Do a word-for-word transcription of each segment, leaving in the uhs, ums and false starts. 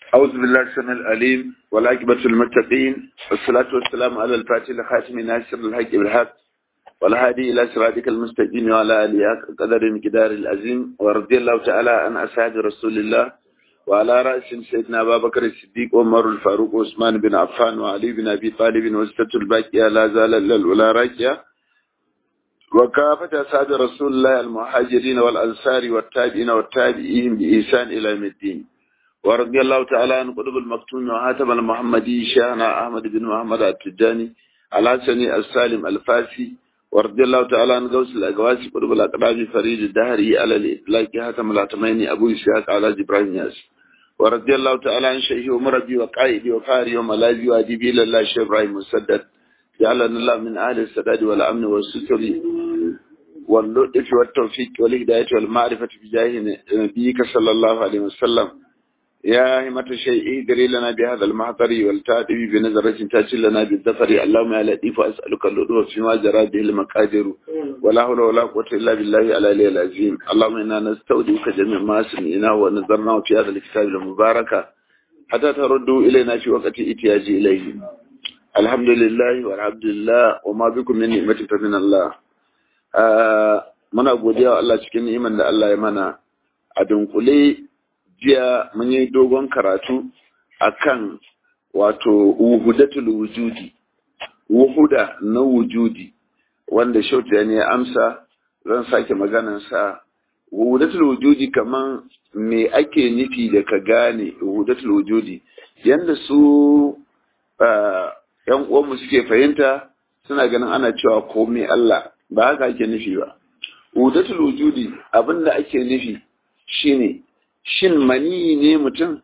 أعوذ بالله السميع العليم والعاقبة للمتقين والصلاة والسلام على الفاتح الخاتم ناصر الحق بالحق والهادي إلى صراطك المستقيم وعلى آله حق قدر مقدار العظيم ورضي الله تعالى عن أصحاب رسول الله وعلى رأسهم سيدنا أبا بكر الصديق وعمر الفاروق وعثمان بن عفان وعلي بن أبي طالب وستة الباقية لا زال الأولى راكية وكافة أصحاب رسول الله المهاجرين والأنصار والتابعين والتابعين بإحسان إلى يوم الدين ورضي الله تعالى عن قطب المكتوم وهاتم المحمدي شيخنا أحمد بن محمد التجاني الحسني السالم الفاسي ورضي الله تعالى عن غوث الأقواس قطب الأقراب فريد الدهري على الإطلاق هاتم العتميني أبو إسحاق على إبراهيم ياس ورضي الله تعالى عن شيخي ومربي وقائدي وفاري وملاذي وأديبي إلى الله الشيخ إبراهيم مسدد جعلنا الله من أهل السداد والأمن والستر واللطف والتوفيق والهداية والمعرفة بجاه نبيك صلى الله عليه وسلم يا همة الشيء اهدري لنا بهذا المحضر والتعدي بنظرة تأتي لنا بالظفر اللهم يا لطيف أسألك اللطف فيما جرى به المقادر ولا حول ولا قوة إلا بالله العلي العظيم اللهم إنا نستودعك جميع ما سمعناه ونظرناه في هذا الكتاب المبارك حتى تردوا إلينا في وقت إتياجي إليه الحمد لله والعبد لله وما بكم من نعمة فمن الله muna godiya wa Allah cikin ni'imar da Allah ya mana a dunkule jiya mun yi dogon karatu akan wato wuhudatul wujudi wuhuda na wujudi wanda shauta ne ya amsa zan sake maganar sa wuhudatul wujudi kaman me ake nufi da ka gane wuhudatul wujudi yanda su yan uwanmu suke fahimta suna ganin ana cewa komai Allah ba haka ake nufi ba wuhudatul wujudi abinda ake nufi shine shin mani ne mutum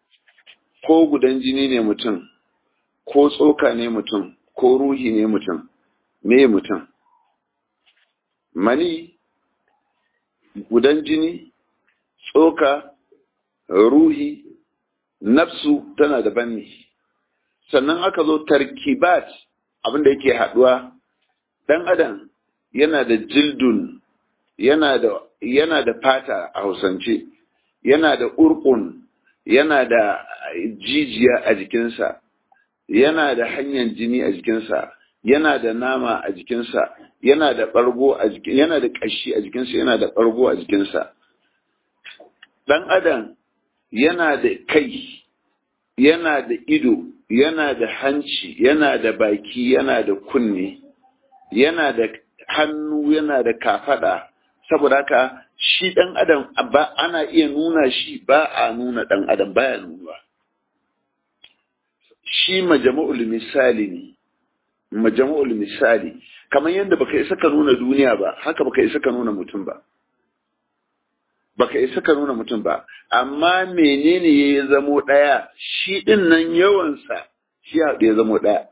ko gudan jini ne mutum ko tsoka ne mutum ko ruhi ne mutum me mutum mani gudan jini tsoka ruhi nafsu tana daban ne sannan aka zo tarkibat abinda yake haduwa dan adam yana da jildun yana da yana da fata a Hausance yana da urkun yana da jijiya a jikinsa yana da hanyar jini a jikinsa yana da nama a jikinsa yana da bargo a jikin yana da kashi a jikinsa yana da bargo a jikinsa dan adam yana da kai yana da ido yana da hanci yana da baki yana da kunne yana da hannu yana da kafada saboda haka shi ɗan adam ba ana iya nuna shi ba a nuna ɗan adam baya nuna shi majama'ul misali ne majama'ul misali kamar yadda baka isa ka nuna duniya ba haka baka isa ka nuna mutum ba baka isa ka nuna mutum ba amma menene ya zamo ɗaya shi ɗin nan yawansa shi ya zamo ɗaya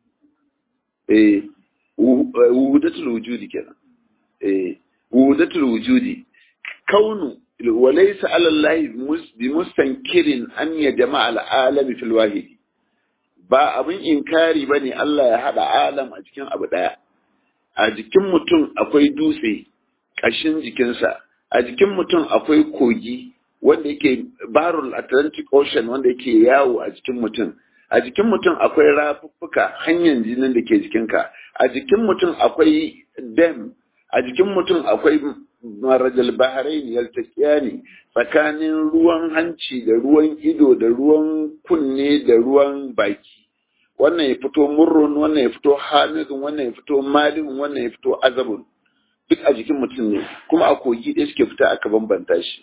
eh wuhudatul wujudi kenan eh wuhudatul wujudi kaunu walaysa ala allahi bi mustankirin an ya jama'a al-alam fil wahid ba abin inkari bane Allah ya hada alam a cikin abu daya a jikin mutum akwai dutse kashin jikinsa a jikin mutum akwai kogi wanda yake barul Atlantic Ocean wanda yake yawo a jikin mutum a jikin mutum akwai rafuffuka hanyar jinin da ke jikinka a jikin mutum akwai dam a jikin mutum akwai marajal bahrain yaltaqiyani tsakanin ruwan hanci da ruwan ido da ruwan kunne da ruwan baki wannan ya fito murrun wannan ya fito hamidun wannan ya fito malin wannan ya fito azabun duk a jikin mutum ne kuma a kogi ɗaya suke fita aka bambanta shi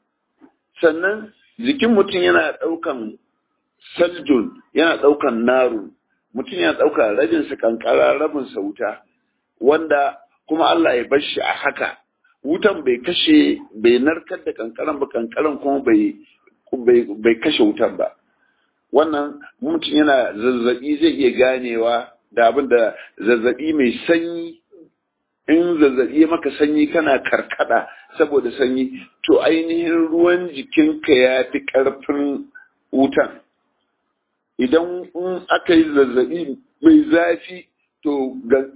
sannan jikin mutum yana ɗaukan saljun yana ɗaukan narun mutum yana ɗauka rabinsa kankara rabinsa wuta wanda kuma Allah ya bar shi a haka wutan bai kashe bai narkar da kankaran ba kankaran kuma bai bai kashe wutan ba wannan mutum yana zazzabi zai iya ganewa da abin da zazzabi mai sanyi in zazzabi maka sanyi kana karkada saboda sanyi to ainihin ruwan jikinka ya fi karfin wutan idan in aka yi zazzabi mai zafi to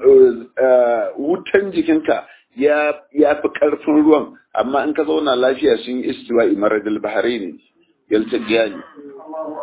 wutan jikinka ya fi ƙarfin ruwan amma in ka zauna lafiya sun yi istiwa'i maradil bahari ne yaltajiya ne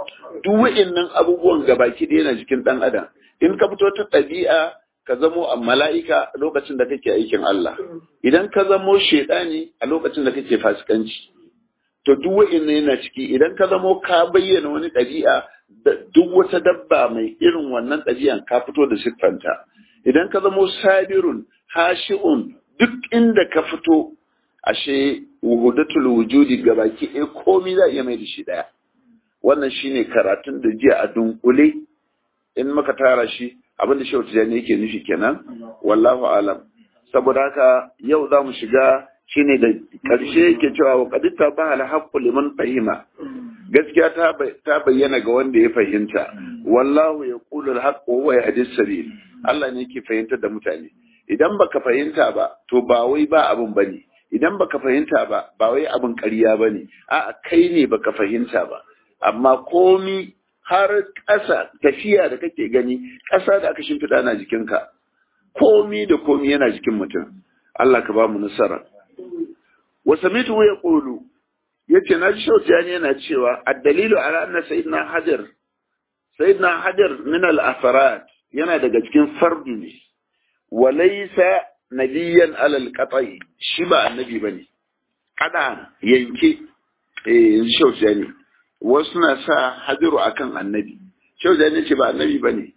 duk wa'annan abubuwan gabaki ɗaya na jikin ɗan adam. In ka fito ta ɗabi'a ka zamo a mala'ika a lokacin da kake aikin Allah. Idan ka zamo shaidani a lokacin da kake fasikanci. To duk wa'annan yana ciki. Idan ka zamo ka bayyana wani ɗabi'a duk wata dabba mai irin wannan ɗabi'an ka fito da siffanta. Idan ka zamo sabirun, hashi'un, duk inda ka fito ashe wuhudatul wujudi gabaki ɗaya komai za a iya mai da shi ɗaya. Wannan shine karatun da jiya a dunkule in maka tara shi abin da Shehu Tijjani yake nufi kenan, wallahu alam. Saboda haka yau za mu shiga shine da ƙarshe yake cewa wa qad tabaha al-haqqu liman fahima. Gaskiya ta bayyana ga wanda ya fahimta. Wallahu yaqulu al-haqqu wa huwa yahdi as-sabil. Allah ne yake fahimtar da mutane. Idan baka fahimta ba to ba wai ba abin bane. Idan baka fahimta ba ba wai abin ƙarya bane. A'a kai ne baka fahimta ba. Amma komi har ƙasa tafiya da kake gani ƙasa da aka shimfiɗa na jikinka komi da komi yana jikin mutum. Allah ka ba mu nasara. Wa samitu ya qulu yace na ji Shautiyani yana cewa ad-dalilu ala anna sayyidina Hajar sayyidina Hajar min al-afrad yana daga cikin fardu ne wa laysa nabiyyan ala al-qata'i shi ba annabi bane kada yanke eh Shautiyani wasu na sa hadiru akan annabi. Shau da ce ba annabi ba ne.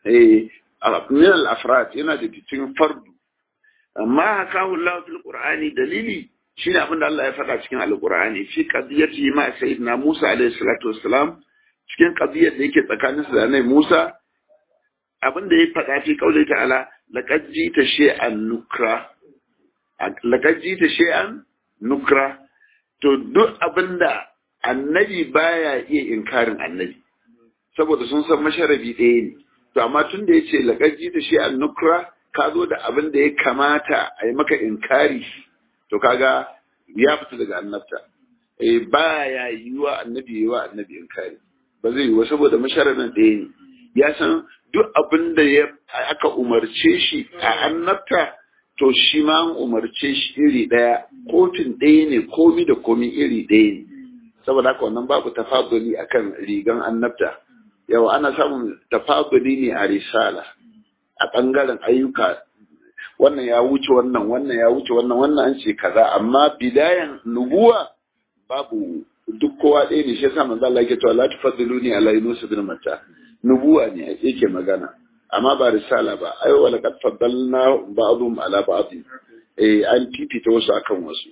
Min al-afrat yana da cikin fardu. Amma haka Allah fil Qur'ani dalili shine abin da Allah ya faɗa cikin al-Qur'ani fi qadiyati ma sayyidina Musa alayhi salatu wassalam cikin qadiyar da yake tsakanin sa da annabi Musa abin da ya faɗa fi kaulai ta'ala laqad jita shay'an nukra laqad jita shay'an nukra to duk abinda annabi baya iya inkarin annabi saboda sun san masharabi ɗaya ne to amma tun da yace laqaji ta shi an-nukra ka zo da abin da ya kamata a yi maka inkari to kaga ya fita daga annabta eh baya yiwa annabi yiwa annabi inkari ba zai yiwa saboda masharabin ɗaya ne ya san duk abin da ya aka umarce shi a annabta to shi ma an umarce shi iri ɗaya kotun ɗaya ne komi da komi iri ɗaya ne saboda haka wannan babu tafaduli akan rigan annabta yau ana samun tafaduli ne a risala a bangaren ayyuka wannan ya wuce wannan wannan ya wuce wannan wannan an ce kaza amma bidayan nubuwa babu duk kowa ɗaya ne shi yasa manzo Allah yake cewa la tafaduluni ala yunus bin matta nubuwa ne yake magana amma ba risala ba ai wala kad faddalna ba'dhum ala ba'd eh an fifita wasu akan wasu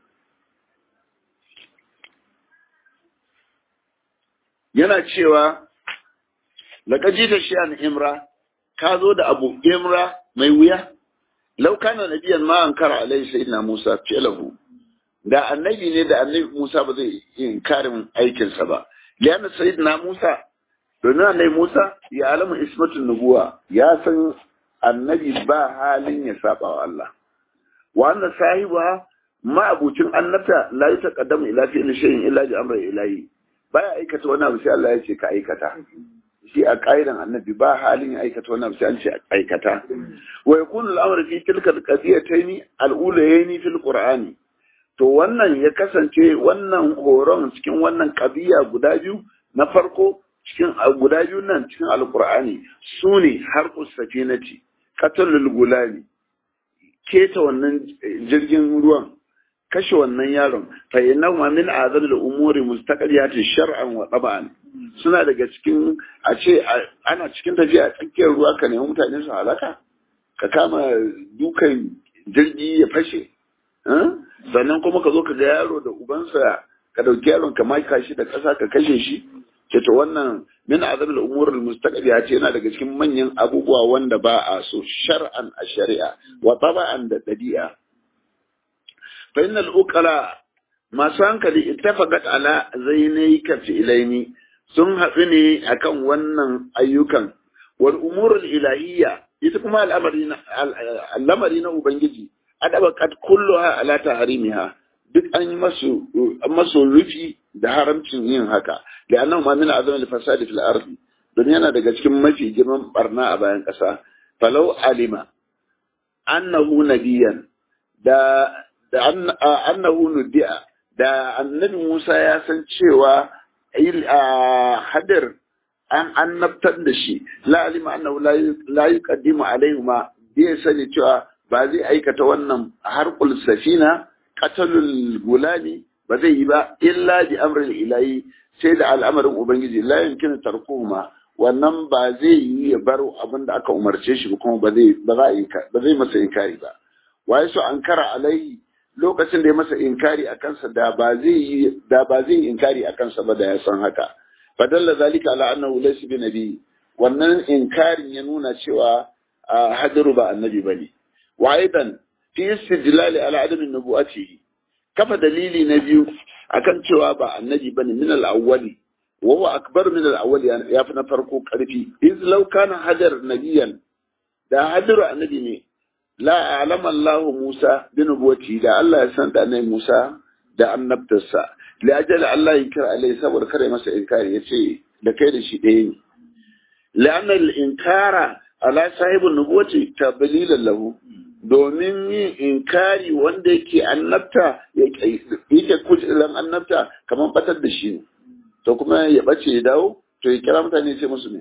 yana cewa laƙaji da shi an imra ka zo da abu imra mai wuya lau kana nabiyan ma an kara alai sayyidina Musa fi'lahu da annabi ne da annabi Musa ba zai inkarin aikinsa ba liyan sayyidina Musa don annabi Musa ya alamu ismatun nubuwa ya san annabi ba halin ya saba wa Allah wa anna sahiba ma abucin annabta la yataqaddamu ila fi'li shay'in illa bi amri ilahi baya aikata wani abu sai Allah ya ce ka aikata shi a ƙa'idan annabi ba halin ya aikata wani abu sai an ce aikata wa yakunu al-amru fi tilka al-qadiyatayn al-ulayni fil qur'ani to wannan ya kasance wannan horon cikin wannan qadiya guda biyu na farko cikin guda biyu nan cikin al-qur'ani sune harqus safinati qatlul gulani keta wannan jirgin ruwan kashe wannan yaron fa inna min azal umuri mustaqillati shar'an wa tab'an suna daga cikin a ce ana cikin tafiya a tsakiyar ruwa ka nemi mutane su halaka ka kama dukan jirgi ya fashe sannan kuma ka zo ka ga yaro da ubansa ka dauki yaron ka maka shi da ƙasa ka kashe shi ce to wannan min azal umuri mustaqillati yana daga cikin manyan abubuwa wanda ba a so shar'an a shari'a wa tab'an da dabi'a فإن الأقلاء ما سانكلي اتفقت على زينيك فعلين sun haɗu ne akan wannan ayyukan wal umurul ilahiyya ita kuma al'amari na ubangiji adabaqat kulluha ala tahrimiha duk an yi masu masu rufi da haramcin yin haka da annan ma min azam al fasad fil ardi don yana daga cikin mafi girman barna a bayan ƙasa falau alima annahu nabiyan da da annahu nudi'a da annabi Musa ya san cewa hadir an annabtar da shi la alima annahu la yuqaddimu alayhi ma bai sani cewa ba zai aikata wannan harqul safina qatalul gulani ba zai yi ba illa bi amril ilahi sai da al'amarin ubangiji la yumkinu tarkuhuma wannan ba zai yi ya bar abin da aka umarce shi ba kuma ba zai ba ba zai masa inkari ba waye su ankara alai lokacin da ya masa inkari a kansa da ba zai yi da ba zai inkari a kansa ba da ya san haka fadalla zalika ala annahu laysa bi nabi wannan inkarin ya nuna cewa hadiru ba annabi bane wa aidan fi istidlal ala adam nubuwati kafa dalili na biyu akan cewa ba annabi bane min al-awwali wa huwa akbar min al-awwali ya fi na farko karfi iz law kana hadar nabiyan da hadiru annabi ne la alama Allah Musa bi nubuwati da Allah ya san da annabi Musa da annabtarsa li ajal Allah yankar alai saboda kare masa inkari yace da kai da shi ɗaya ne la'anna al-inkara ala sahibin nubuwati tablilan lahu domin yin inkari wanda yake annabta yake kujeran annabta kamar batar da shi ne to kuma ya bace ya dawo to ya kira mutane ce musu ne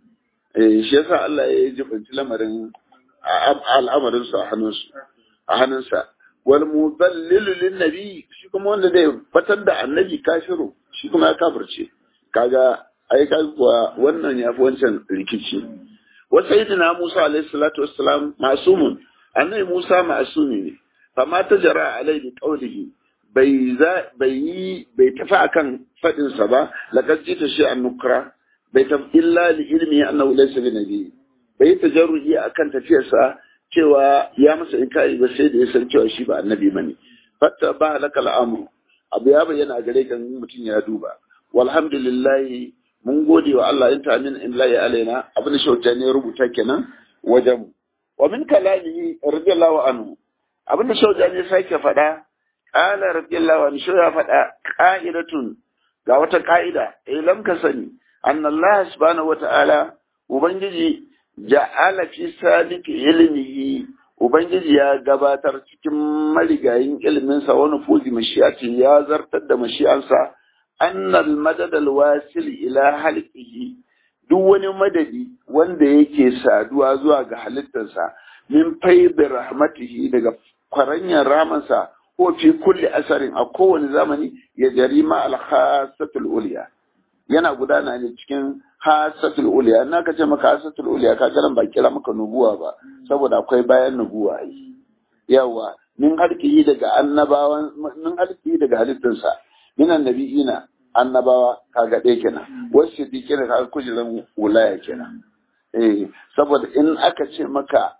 eh shi yasa Allah ya jibanci lamarin al'amarinsa a hannunsu a hannunsa wal mudallilu lin nabi shi kuma wanda zai batar da annabi kafiru shi kuma ya kafirce kaga ai kaga wannan ya fi wancan rikici wa sayyidina Musa alaihi salatu wassalam masumun annabi Musa masumi ne fama tajara alai bi qawlihi bai za bai bai tafi akan fadin sa ba laqad jita shi an nukra bai tafi illa li ilmi annahu laysa bi nabi bai tajarruhi akan tafiyarsa cewa ya masa inkari ba sai da ya san cewa shi ba annabi bane fatta ba laka al'amru abu ya bayyana gare kan mutum ya duba walhamdulillah mun gode wa Allah in ta min in la ya alaina abin da shauta ne rubuta kenan wajen wa min kalamihi radiyallahu anhu abin da shauta ne sake faɗa qala radiyallahu anhu shi ya faɗa qa'idatun ga wata ka'ida eh lam ka sani anna Allah subhanahu wata'ala ubangiji ja'ala fi sadiqi ilmihi ubangiji ya gabatar cikin marigayin ilmin sa wani fuzi mashi'ati ya zartar da mashi'ansa annal madad alwasil ila halqihi duk wani madadi wanda yake saduwa zuwa ga halittarsa min faid rahmatihi daga kwaranyar ramansa ko fi kulli asarin a kowane zamani ya jarima al khasatul uliya yana gudana ne cikin hasatul uliya na kace maka hasatul uliya ka garan ba kira maka nubuwa ba saboda akwai bayan nubuwa yi yawa min halqihi daga annabawan min halqihi daga halittarsa min annabiyina annabawa kaga ɗaya kenan wasu siddiqina kaga kujeran wulaya kenan eh saboda in aka ce maka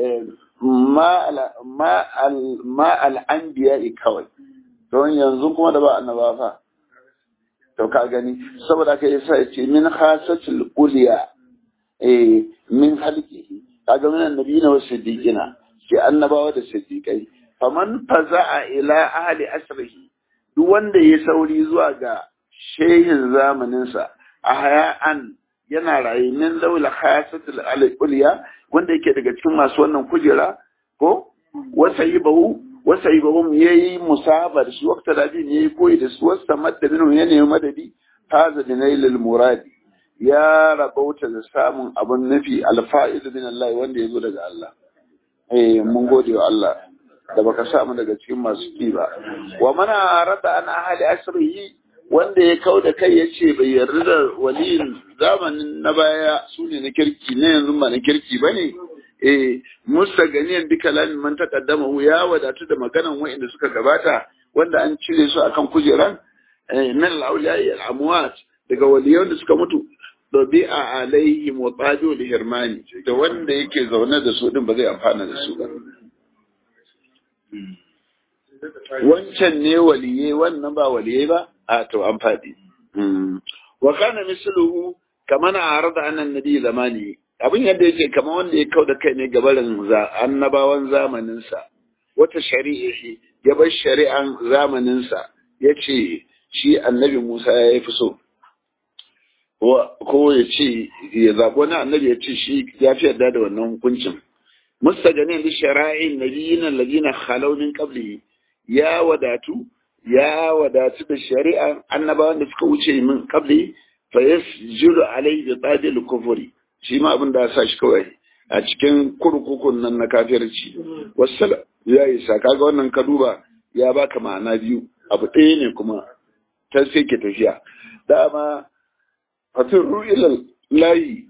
ma al ma al ma al anbiya kawai don yanzu kuma da ba annabawa fa to ka gani saboda kai yasa yace min khasatul uliya eh min halqihi kaga min annabiyina wasu siddiqina ke annabawa da siddiqai faman faza'a ila ahli asrihi duk wanda ya sauri zuwa ga shehin zamaninsa a haya'an yana raye min daula khasatul al-ulya wanda yake daga cikin masu wannan kujera ko wasayibahu wasayibahum yayi musabar shi waqta da din yayi koyi da su wasta madda minhu yana madadi haza dinailul muradi ya rabauta da samun abun nafi al-fa'id min Allah wanda yazo daga Allah eh mun gode wa Allah da baka samu daga cikin masu ki ba wa mana arada an ahli asrihi wanda ya kauda kai yace bai yarda da waliyin zamanin na baya sune na kirki ne yanzu ba na kirki bane eh mustaganiyan bi kalamin man taqaddama ya wadatu da maganan wa'inda suka gabata wanda an cire su akan kujeran eh min al-awliya al-amwat daga waliyan da suka mutu dabi'a alaihim wa qadu li hirmani da wanda yake zaune da su din ba zai amfana da su ba wancan ne waliye wannan ba waliye ba a to an faɗi wa kana misluhu kaman arada annan nabi zamani abin yadda yake kamar wanda ya kauda kai ne gabarin annabawan zamanin sa wata shari'a ya bar shari'an zamanin sa yace shi annabi Musa ya fi so ko ya ce ya zabo na annabi ya ce shi ya fi yarda da wannan hukuncin mustaganin bi shara'in nabiyina alladhina khalaw min qablihi ya wadatu ya wadatu da shari'a annabawan da suka wuce min qabli fa yasjudu alayhi bi tadil kufri shi ma abin da ya sa shi kawai a cikin kurkukun nan na kafirci wassalam ya isa kaga wannan ka duba ya baka ma'ana biyu abu ɗaya ne kuma ta sai ke tafiya dama fatirru ila layi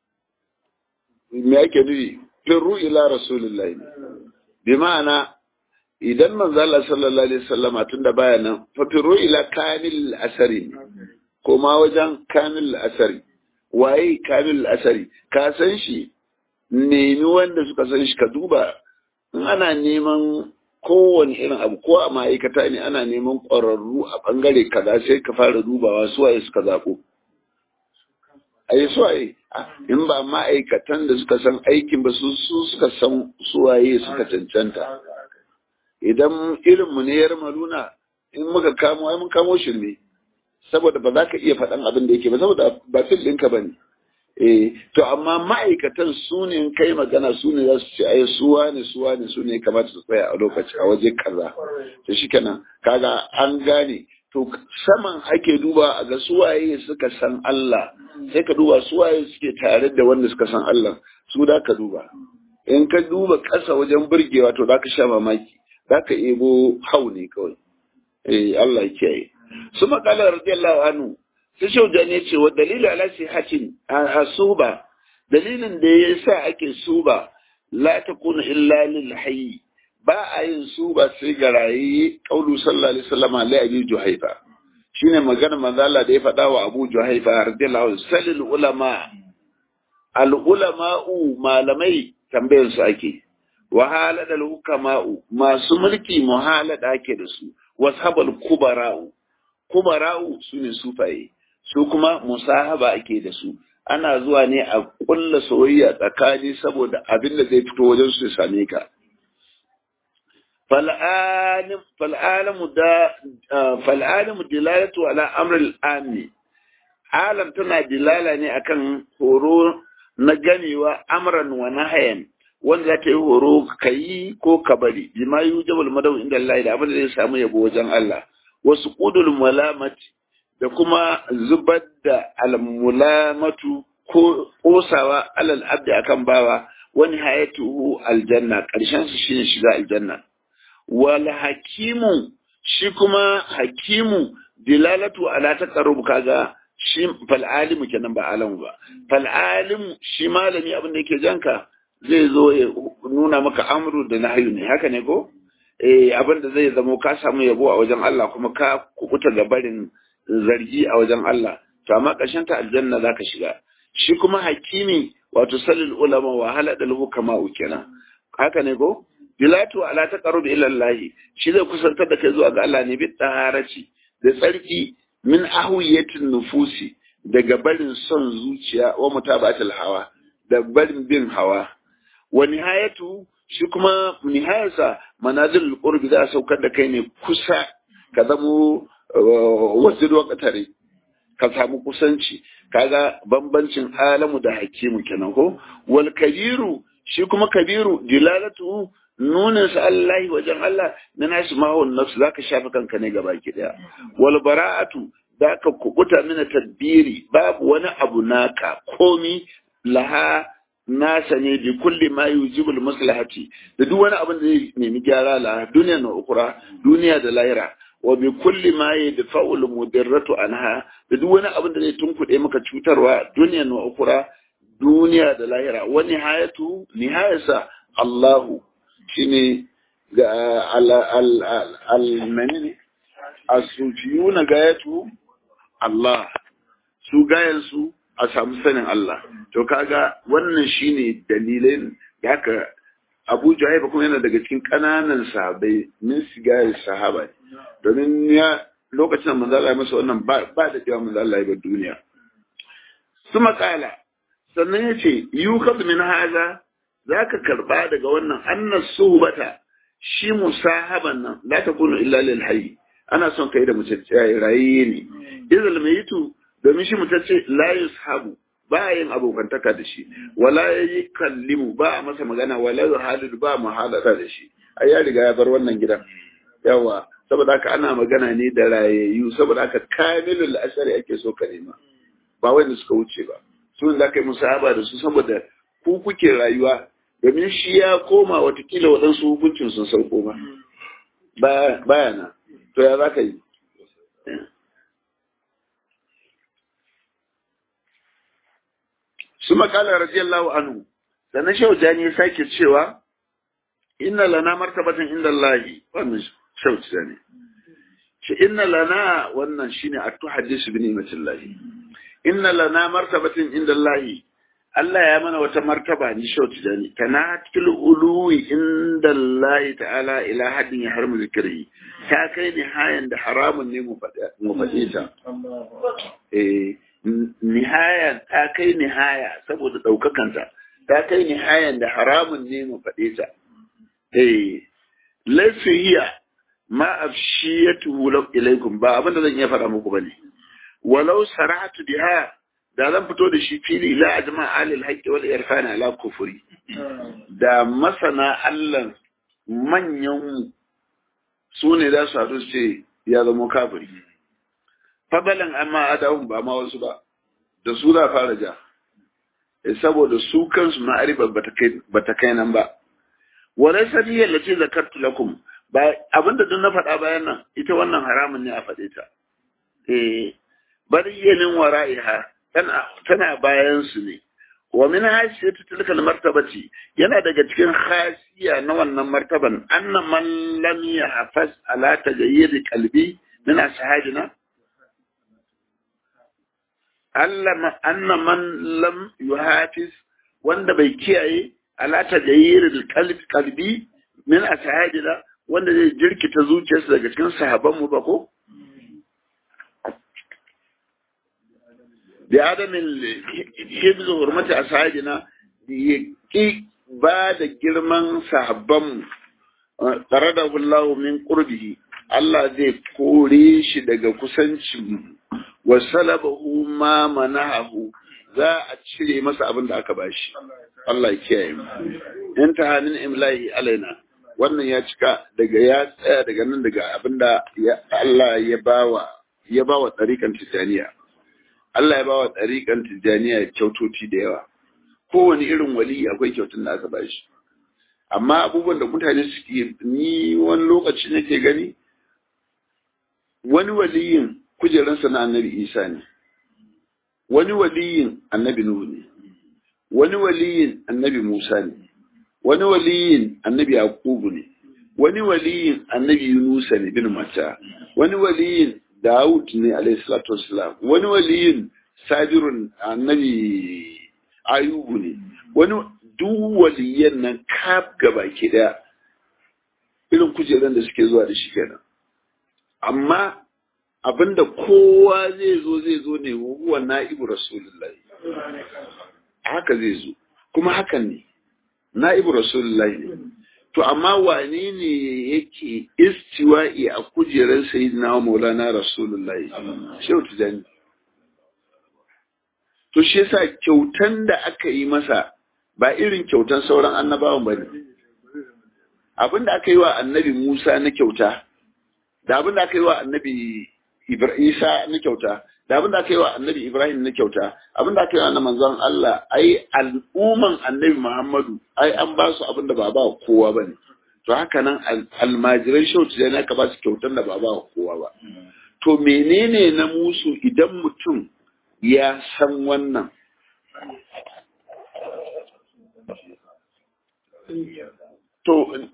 me yake nufi firru ila rasulullahi bi ma'ana idan manzo Allah sallallahu alaihi wasallama tunda baya nan fatirru ila kamil asari kuma wajen kamil asari waye kamil asari ka san shi nemi wanda suka san shi ka duba in ana neman kowane irin abu ko a ma'aikata ne ana neman ƙwararru a ɓangare kaza sai ka fara dubawa suwaye suka zaɓo ai suwaye in ba ma'aikatan da suka san aikin ba su su suka san suwaye suka cancanta idan irinmu ne yar maluna in muka kamo ai mun kamo shirme saboda ba za ka iya faɗan abin da yake ba saboda ba fil ɗinka ba ne eh to amma ma'aikatan su ne in kai magana su ne za su ce ai suwa ne suwa ne su ne kamata su tsaya a lokaci a waje kaza to shikenan kaga an gane to saman ake duba a ga suwaye suka san Allah sai ka duba suwaye suke tare da wanda suka san Allah su da ka duba in ka duba ƙasa wajen burgewa to za ka sha mamaki za ka ebo hau ne kawai eh Allah ya kiyaye su makala radiyallahu anhu sai shaudan ya ce wa dalilu ala sihatin asuba dalilin da ya sa ake suba la takuna illa lil hayy ba a yin suba sai ga rayi qaulu sallallahu alaihi wasallam la abi juhaifa shine magana manzo Allah da ya faɗa wa Abu Juhaifa radiyallahu anhu salil ulama al ulama'u malamai tambayar su ake wa haladal hukama'u masu mulki muhalada ake da su washabal kubara'u kubara'u sune sufaye su kuma musahaba ake da su ana zuwa ne a kulla soyayya tsakani saboda abin da zai fito wajen su same ka fal'alim fal'alamu da fal'alamu dilalatu ala amr al-amni alam tana dilala ne akan horo na ganewa amran wa nahyan wanda zata yi horo kai ko kabari bima yujabul madaw inda Allah da abin da zai samu yabo wajen Allah wasu qudul mulamati da kuma zubar da almulamatu ko kosawa alal abdi akan bawa wani hayatuhu aljanna karshen su shine shiga aljanna wal hakimu shi kuma hakimu dilalatu ala taqarrub kaga shi fal alimu kenan ba alamu ba fal alimu shi malami abin da yake janka zai zo ya nuna maka amru da nahyu ne haka ne ko eh abin da zai zamo ka samu yabo a wajen Allah kuma ka kukuta da barin zargi a wajen Allah to amma ƙarshen ta aljanna zaka shiga shi kuma hakimi wato salil ulama wa haladal hukama kenan haka ne ko dilatu ala taqarrub ila Allah shi zai kusantar da kai zuwa ga Allah ne bi taharati da tsarki min ahwiyatin nufusi daga barin son zuciya wa mutabatul hawa da barin bin hawa wa nihayatu shi kuma nihayarsa manazilul qurbi za a saukar da kai ne kusa ka zamo wasu wakatare ka samu kusanci kaga bambancin alamu da hakimu kenan ko wal kabiru shi kuma kabiru dilalatu nunin sa Allah wajen Allah na nashi mahon nafsu zaka shafi kanka ne gaba ki daya wal bara'atu zaka kubuta mina tadbiri babu wani abu naka komi laha nasa ne bi kulli ma yujibul maslahati da duk wani abin da zai nemi gyara la duniya na ukura duniya da lahira wa bi kulli ma yadfa'ul mudarratu anha da duk wani abin da zai tunkuɗe maka cutarwa duniya na ukura duniya da lahira wa nihayatu nihayasa Allahu shine ga al al al menene asufiyuna gayatu Allah su gayan su a samu sanin Allah to kaga wannan shine dalilin da haka Abu Juhaifa kuma yana daga cikin kananan sahabbai min sigar sahaba domin ya lokacin da manzo Allah ya masa wannan ba ba da cewa manzo Allah ya bar duniya kuma kala sannan yace yukhad min haza zaka karba daga wannan annas suhbata shi musahaban nan la takunu illa lil hayy ana son kai da mutacce rayi ne idan mayitu domin shi mutacce la yushabu ba yin abokantaka da shi wala yayi kallimu ba masa magana wala halidu ba muhalata da shi ai ya riga ya bar wannan gidan yawa saboda haka ana magana ne da rayayyu, saboda haka kamilul ashari ake so ka nema ba wanda suka wuce ba, su da kai musahaba da su saboda ku kuke rayuwa, domin shi ya koma watakila waɗansu hukuncin sun sauko ba baya na, to ya za ka yi? su makala radiyallahu anhu sannan shehu jani ya sake cewa inna lana martabatan inda Allahi, wannan shehu jani shi inna lana wannan shine at-tuhaddisu bi ni'matillahi, inna lana martabatin inda Allahi, Allah ya mana wata martaba ni shehu jani kana til uluwi inda Allahi ta'ala ila haddin ya harmu zikri, ta kai ni hayan da haramun ne mu faɗe ta eh nihaya, ta kai nihaya saboda ɗaukakanta, ta kai nihayan da haramun ne mu faɗe ta. Eh, lafiya ma afshiyatu law ilaikum, ba abinda zan iya faɗa muku bane. Walau saratu biha, da zan fito da shi fili ila ajma alil haqqi wal irfani ala kufri. Da masana Allah manyan su ne za su haɗu ce ya zama kafiri. Fadalan amma adahun ba ma wasu ba, da su za fara ja, saboda su kansu ma'aribar ba ta kai nan ba. Wani sabiyar da ce zakartu lakum, abinda duk na faɗa bayan nan, ita wannan haramun ne a faɗe ta. Bari yanin wara'iha tana bayan su ne. Wa min hasiyatu tilkal martabati, yana daga cikin hasiya na wannan martaban, anna man lam yahfaz ala tagayyir qalbi min ashabina, anna man lam yuhafiz, wanda bai kiyaye ala tagayyiril qalbi min ashabina, wanda zai jirkita zuciyarsa daga cikin sahabban mu ba ko bi adamin hibzu hurmati ashabina, yaki ba da girman sahabban mu qaradahu Allah min qurbihi, Allah zai kore shi daga kusancin wa salabahu ma manahu, za a cire masa abin da aka bashi. Allah ya kiyaye mu. Intaha min imlahi alaina, wannan ya cika daga ya tsaya daga nan daga abinda Allah ya bawa ya bawa tariqan tijaniya. Allah ya bawa tariqan tijaniya kyautoti da yawa. Kowane irin wali akwai kyautun da aka bashi. Amma abubuwan da mutane suke, ni wani lokaci nake gani wani waliyin kujeransa na annabi Isa ne, wani waliyin annabi Nuhu ne, wani waliyin annabi Musa ne, wani waliyin annabi Yaqubu ne, wani waliyin annabi Yunusa ne bin Matta, wani waliyin Dawud ne alayhi salatu wassalam, wani waliyin Sabirun annabi Ayubu ne, wani duk waliyan nan kaf gabaki daya irin kujeran da suke zuwa da shi kenan. Amma abinda kowa zai zo zai zo ne huwa na'ibu rasulullahi, haka zai zo kuma hakan ne na'ibu rasulullahi ne. To amma wane ne yake istiwa'i a kujerar sayyidina maulana rasulullahi? Shehu Tijani. To shi yasa kyautan da aka yi masa ba irin kyautan sauran annabawan bane. Abinda aka yi wa annabi Musa na kyauta da abinda aka yi wa annabi Isa na kyauta, da abin da aka yi wa annabi Ibrahim na kyauta, abin da aka yi wa manzon Allah, ai al'umman annabi Muhammadu, ai an ba su abin da ba ba kowa ba ne. To haka nan almajirai shautu da aka ba su kyautar da ba ba kowa ba. To menene na musu idan mutum ya san wannan? To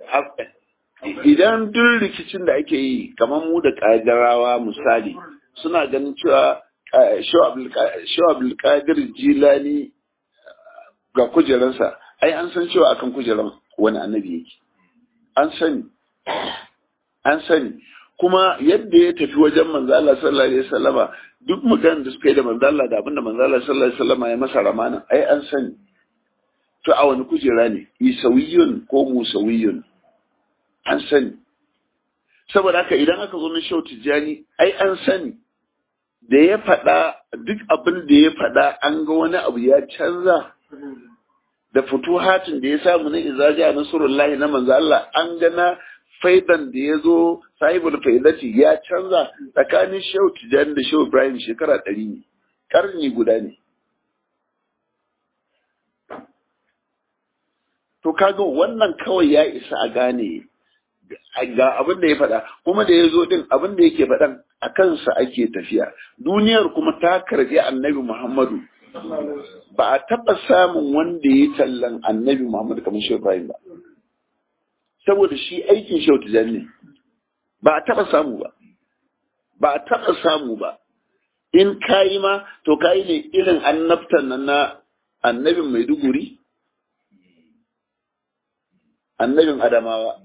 idan duk rikicin da ake yi kamar mu da ƙadarawa misali suna ganin cewa Shehu Abdulkadir Jilani ga kujeransa, ai an san cewa akan kujeran wani annabi yake, an sani an sani kuma yadda ya tafi wajen manzo Allah sallallahu alaihi wasallama, duk maganar da suka yi da manzo Allah da abinda manzo Allah sallallahu alaihi wasallama ya masa ramana, ai an sani. To a wani kujera ne, isawiyun ko musawiyun, an sani. Saboda haka idan aka zo na Shehu Tijjani, ai an sani da ya faɗa duk abin da ya faɗa an ga wani abu ya canza, da futuhatin da ya samu na izaja nasrullahi na manzo Allah, an ga na faidan da ya zo sahibul faidati ya canza tsakanin Shehu Tijjani da Shehu Ibrahim shekara ɗari ne, ƙarni guda ne. To kaga wannan kawai ya isa a gane ga abin da ya faɗa, kuma da ya zo ɗin abin da yake faɗan a kansa ake tafiya. Duniyar kuma ta karɓi annabi Muhammadu. Ba a taɓa samun wanda ya tallan annabi Muhammadu kamar Shehu Ibrahim ba. Saboda shi aikin Shehu Tijjani ne. Ba a taɓa samu ba. Ba a taɓa samu ba. In kayi ma, to kayi ne irin annabtan nan na annabin Maiduguri, annabin Adamawa.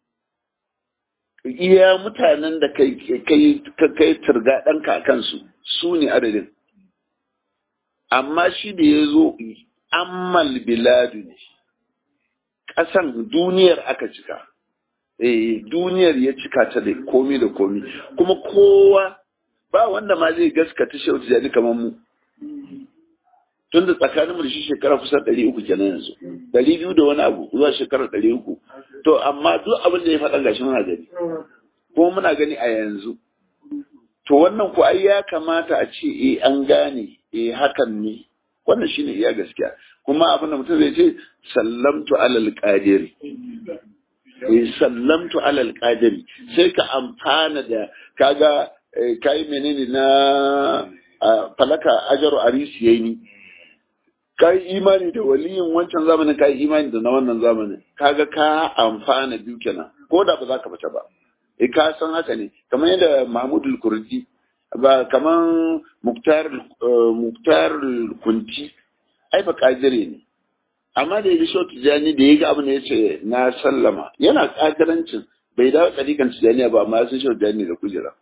Iya mutanen da kai kai kai turga ɗanka a kansu su ne adadin. Amma shi da ya zo ammal biladu ne. Ƙasan duniyar aka cika. Eh, duniyar ya cika ta da komi da komi. Kuma kowa ba wanda ma zai gaskata Shehu Tijjani kamar mu. Tun da tsakanin mu da shi shekara kusan ɗari uku kenan yanzu. Ɗari biyu da wani abu zuwa shekara ɗari uku. To amma duk abin da ya faɗa gashi muna gani. Kuma muna gani a yanzu. To wannan ku ai ya kamata a ce eh an gane eh hakan ne. Wannan shine iya gaskiya. Kuma abin da mutum zai ce sallamtu alal qadiri. Eh sallamtu alal qadiri. Sai ka amfana da kaga kai menene na falaka ajaru arisi yayi. Kai imani da waliyin wancan zamanin kai imani da na wannan zamanin. Kaga ka amfana biyu kenan. Ko da ba za ka fita ba. Eh ka san haka ne. Kamar yadda Mahmudul Kurdi ba kaman Muktar Muktar Kunti ai ba kadire ne. Amma da ya Shehu Tijjani da ya ga abin da ya ce na sallama yana kadirancin bai dawo tsadikan Tijjani ba amma sun Shehu Tijjani da kujera.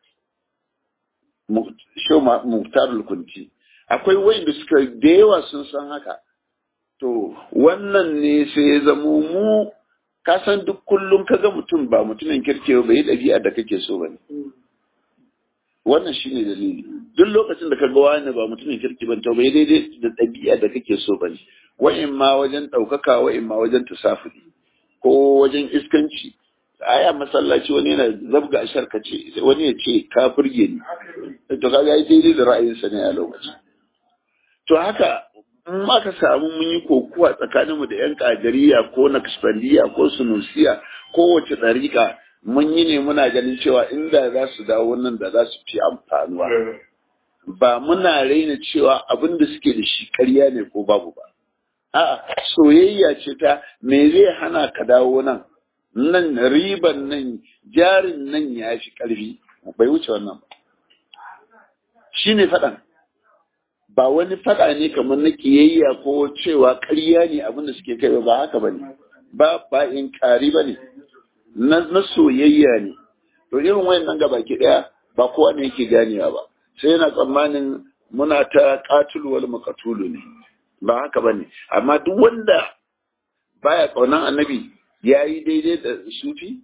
Shehu Muktar Kunti akwai wayanda suka da yawa sun san haka. To wannan ne sai ya zamo mu ka san duk kullum ka ga mutum ba mutumin kirke ba yi ɗabi'a da kake so ba ne. Wannan shi ne dalili. Duk lokacin da ka ga wani ba mutumin kirki ba to bai daidai da ɗabi'a da kake so ba ne. Wa'in ma wajen ɗaukaka wa'in ma wajen tasafuri ko wajen iskanci. Aya masallaci wani yana zabga ashar ka ce wani ya ce ka burge ni. To kaga ai daidai da ra'ayinsa ne a lokacin. To haka in ma ka samu mun yi kokuwa tsakaninmu da ‘yan ƙadiriya ko nakshbandiya ko sunusiya ko wace ɗariƙa mun yi ne muna ganin cewa inda za su dawo nan da za su fi amfanuwa. Ba muna raina cewa abin da suke da shi ƙarya ne ko babu ba. A'a soyayya ce ta me zai hana ka dawo nan, nan riban nan jarin nan ya fi ƙarfi bai wuce wannan ba. Shi ne faɗan. Ba wani faɗa ne kamar na kiyayya ko cewa ƙarya ne abin da suke kai ba haka ba ne, ba ba in ƙari ba ne, na soyayya ne. To irin wayan nan gaba ki ɗaya ba kowa ne yake ganewa ba, sai yana tsammanin muna ta ƙatuluwar makatulu ne, ba haka ba ne. Amma duk wanda baya ƙaunan annabi ya yi daidai da sufi?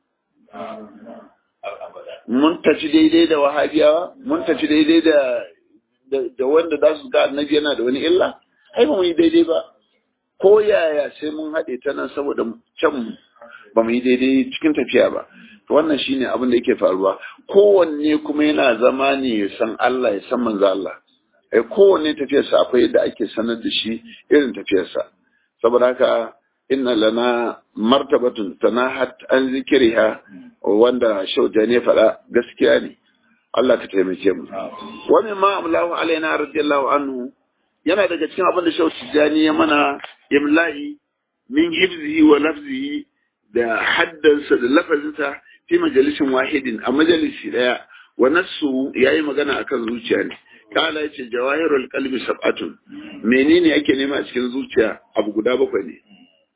Mun tafi daidai da wahabiyawa? Mun tafi daidai da da wanda za su ga annabi yana da wani illa ai ba mu yi daidai ba ko yaya sai mun haɗe ta nan saboda can ba mu yi daidai cikin tafiya ba. To wannan shine abin da yake faruwa. Kowanne kuma yana zama ne ya san Allah ya san manzo Allah. Ai kowanne tafiyarsa akwai yadda ake sanar da shi irin tafiyarsa. Saboda haka inna lana martabatun tanahat an zikriha wanda shaujani faɗa gaskiya ne. Allah ka taimake mu. Wa min ma amlahu alaina radiyallahu anhu yana daga cikin abin da Shehu Tijjani ya mana imla'i min hifzihi wa lafzihi da haddansa da lafazinsa fi majalisin wahidin a majalisi daya wa nassu yayi magana akan zuciya ne. Kala yace jawahirul qalbi sab'atun. Menene ake nema a cikin zuciya? Abu guda bakwai ne.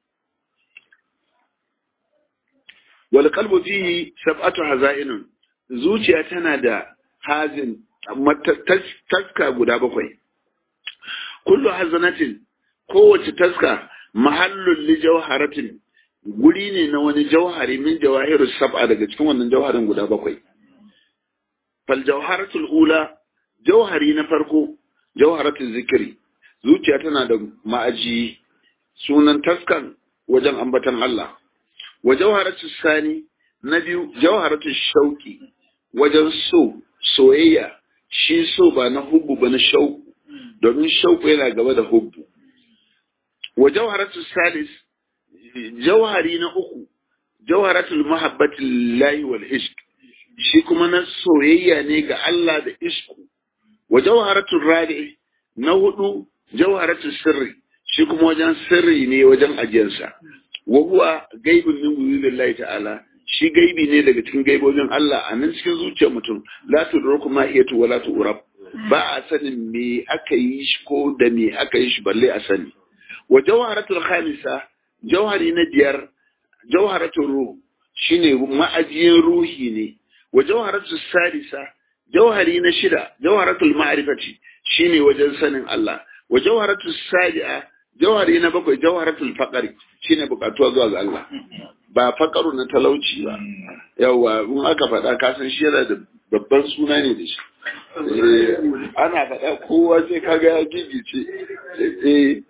Wal qalbu fihi sab'atu hazainun. Zuciya tana da hazin taska guda bakwai. Kullu hazanatin kowace taska mahallun li jawharatin guri ne na wani jauhari min jawahirus sab'a daga cikin wannan jauharin guda bakwai. Fal jawharatul ula jauhari na farko jauharatul zikri. Zuciya tana da ma'aji sunan taskan wajen ambatan Allah. Wa jawharatus sani na biyu jawharatu shauki wajen so soyayya shi so ba na hubbu ba na shauku domin shauku yana gaba da hubbu wa jawharatu salis jawhari na uku jawharatul mahabbati lillahi wal ishq shi kuma na soyayya ne ga Allah da ishku wa jawharatul rabi na hudu jawharatul sirri shi kuma wajen sirri ne wajen ajiyarsa wa huwa gaibun min wujudi ta'ala shi gaibi ne daga cikin gaibojin Allah a nan cikin zuciyar mutum la tudruku ma iyatu wala tu'rab ba a sanin me aka yi shi ko da me aka yi shi balle a sani wa jawharatul khamisa jawhari na biyar jawharatul ruh shine ma'ajiyin ruhi ne wa jawharatul sadisa jawhari na shida jawharatul ma'rifati shine wajen sanin Allah wa jawharatul sabi'a jawhari na bakwai jawharatul faqri shine bukatuwa zuwa ga Allah ba faqaru na talauci ba yawa in aka faɗa ka san shi yana da babban suna ne da shi ana faɗa kowa sai kaga ya gigice eh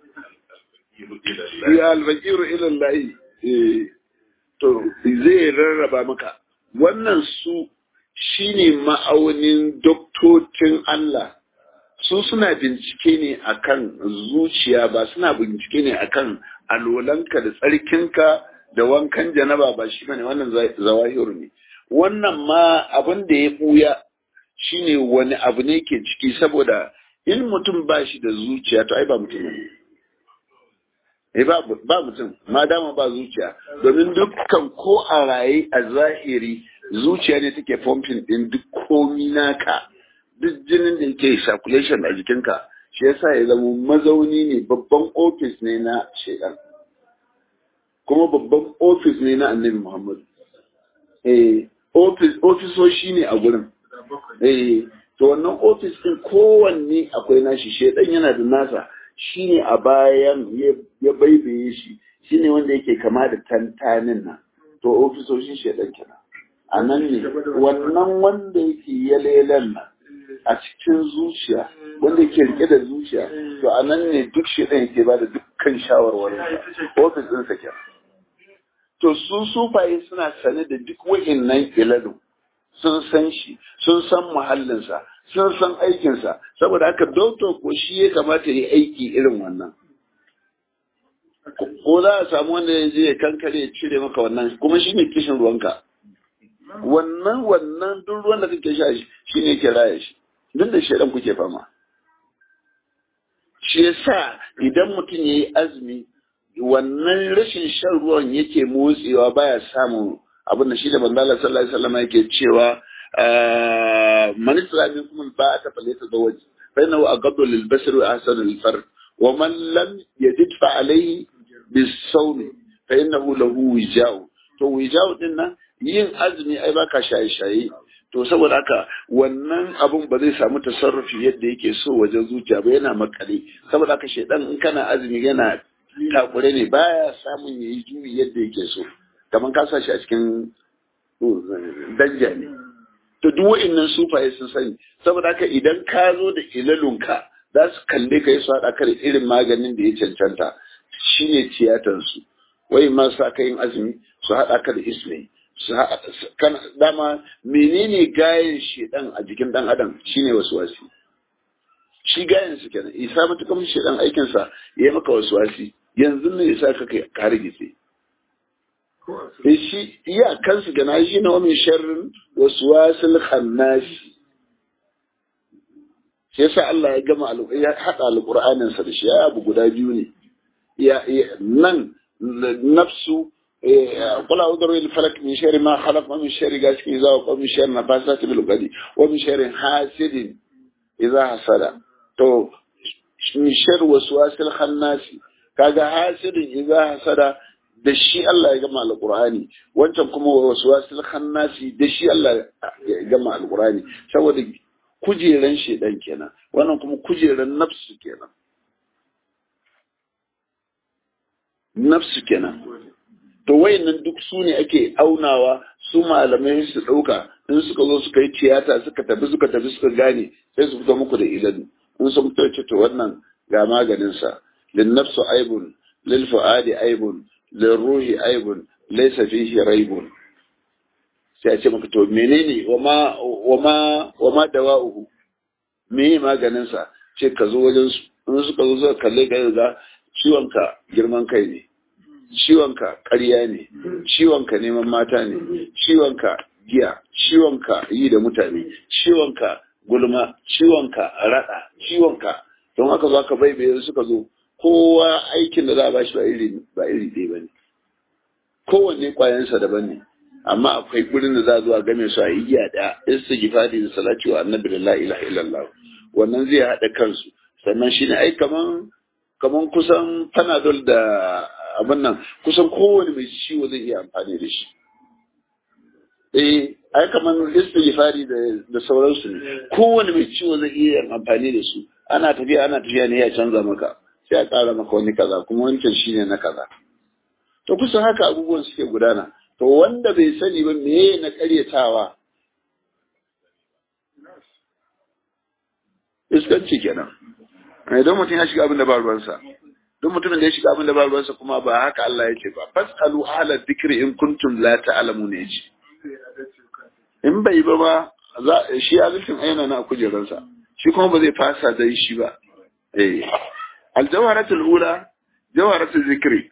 ya al-faqiru ila Allah eh to zai rarraba maka wannan su shine ma'aunin doktocin Allah su suna bincike ne akan zuciya ba suna bincike ne akan alolanka da tsarkinka da wankan janaba ba shi bane wannan zawahiru ne wannan ma abin da ya buya shine wani abu ne ke ciki saboda in mutum ba shi da zuciya to ai ba mutum ne eh ba ba mutum ma dama ba zuciya domin dukkan ko a raye a zahiri zuciya ne take pumping din duk komi naka duk jinin da yake circulation a jikinka shi yasa ya zama mazauni ne babban office ne na shedan kuma babban office ne na annabi Muhammad eh office ofisoshi ne a gurin eh to wannan office din kowanne akwai nashi shedan yana da nasa shine a bayan ya baibaye shi shine wanda yake kama da tantanin nan to ofisoshin shedan kenan a nan ne wannan wanda yake yalelan nan a cikin zuciya wanda yake rike da zuciya to a nan ne duk shedan yake ba da dukkan shawarwarin ofis din sa kenan to su sufaye suna sane da duk wa'innan ilalu sun san shi sun san muhallinsa sun san aikinsa saboda haka doctor ko shi ya kamata ya aiki irin wannan ko za a samu wanda ya je ya kankare ya cire maka wannan kuma shi ne kishin ruwanka wannan wannan duk ruwan da kake sha shi ne ke raya shi duk da shedan kuke fama shi yasa idan mutum ya yi azumi wannan rashin shan ruwan yake motsewa baya samun abin da shi da bandala sallallahu alaihi wasallam yake cewa man islami kuma ba ta falita da waje fa innahu aqaddu lil basar wa ahsanu lil fard wa man lam yajid fa alayhi bis sawm fa innahu lahu wijau to wijau din nan yin azumi ai baka shaye shaye to saboda haka wannan abun ba zai samu tasarrufi yadda yake so wajen zuciya ba yana makale saboda haka shedan in kana azumi yana takure ne baya samun yayi juyi yadda yake so kaman ka sa shi a cikin danja ne to duk wa'annan sufaye sun sani saboda haka idan ka zo da ilalunka za su kalle ka yi su haɗa ka da irin maganin da ya cancanta shine tiyatar su wai ma sa ka yin azumi su haɗa ka da ismi su haɗa dama menene gayen shedan a jikin dan adam shine waswasi shi gayen su kenan isa matukan shedan aikin sa yayi maka waswasi yanzu ne yasa ka kai ka rigice shi iya kansu gana shi na wani sharrin wasu wasil khannasi shi yasa Allah ya gama ya haɗa alƙur'anin sa da shi ya abu guda biyu ne ya nan nafsu qul a'udhu bil falaq min sharri ma khalaq wa min sharri ghasiqin idha waqa wa min sharri nafasati bil 'uqad wa min sharri hasidin idha hasada to min sharri waswasil khannasi kaga hasidin idha hasada da shi Allah ya gama alƙur'ani wancan kuma waswasil khannasi da shi Allah ya gama alƙur'ani saboda kujeran shedan kenan wannan kuma kujeran nafsu kenan nafsu kenan to wayannan duk su ne ake aunawa su malamai su dauka in suka zo suka yi tiyata suka tafi suka tafi suka gane sai su fito muku da ilani in sun fito ce to wannan ga maganin sa lin nafsu aibun lil fuadi aibun lil ruhi aibun laysa fihi raibun sai a ce maka to menene wama wama wama dawa'uhu me maganin sa ce ka zo wajen su in suka zo suka kalle ka ga ciwon ka girman kai ne, ciwon ka ƙarya ne, ciwon ka neman mata ne, ciwon ka giya, ciwon ka yi da mutane, ciwon ka gulma, ciwon ka rada, ciwon ka don haka za ka bai bai suka zo kowa aikin da za a bashi ba iri ba iri ɗaya bane, kowanne kwayansa daban ne, amma akwai gurin da za a zo a game su a yi giya da istighfari da salati wa annabi la ilaha illallah, wannan zai haɗa kansu. Sannan shine ai kaman kaman kusan panadol da abin nan kusan kowane mai ciwo zai iya amfani da shi. Eh ai kaman istighfari da da sauransu ne, kowane mai ciwo zai iya amfani da su. Ana tafiya ana tafiya ne ya canza maka sai a ƙara maka wani kaza kuma wancan shine na kaza. To kusan haka abubuwan suke gudana. To wanda bai sani ba meye na ƙaryatawa iskanci kenan. Idan mutum ya shiga abin da ba ruwansa, duk mutumin da ya shiga abin da ba ruwansa kuma ba haka Allah ya ce ba. Fasalu ahla dhikri in kuntum la ta'lamun ne ce. In bai ba ba za shi azultin aina na kujeransa. Shi kuma ba zai fasa dai shi ba. Eh. Al-jawharatul ula jawharatul zikri.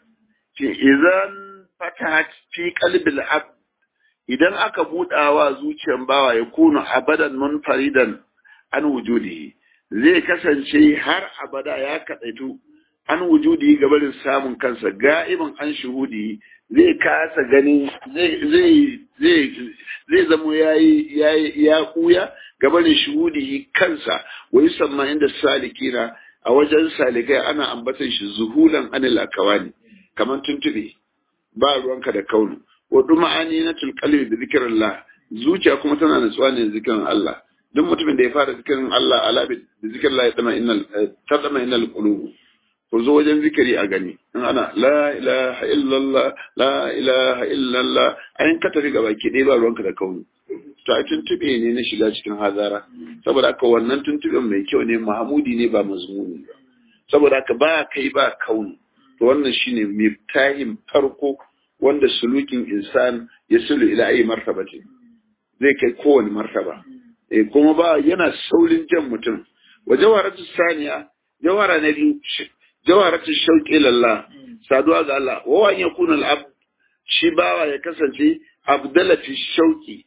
Idan fatahat fi qalbil abd idan aka budawa zuciyar bawa ya kunu abadan munfaridan an wujudi zai kasance har abada ya kadaitu an wujudi gabarin samun kansa ga'iban an shuhudi zai kasa gani zai zai zai zai zamo yayi yayi ya kuya gabarin shuhudi kansa wa yusamma inda salikina a wajen salikai ana ambatan shi zuhulan anil akawani kaman tuntube ba ruwanka da kaunu wa duma'ani na tulqalbi bi zikrillah zuciya kuma tana nutsuwa ne zikirin Allah duk mutumin da ya fara zikirin Allah ala bi zikrillah ya tama innal tadama innal qulub ko zo wajen zikiri a gani in ana la ilaha illallah la ilaha illallah ayin ka tafi gaba ki dai ba ruwanka da kaunu to a tuntube ne na shiga cikin hazara saboda haka wannan tuntuben mai kyau ne mahmudi ne ba mazmuni ba saboda haka ba kai ba kaunu to wannan shine miftahin farko wanda sulukin insan ya sulu ila ayi martabati zai kai kowane martaba eh kuma ba yana saulin jan mutum wa jawaratu saniya jawara na biyu jawaratu shauqi lillah saduwa ga Allah wa wan yakuna al-abd shi bawa ya kasance abdala fi shauqi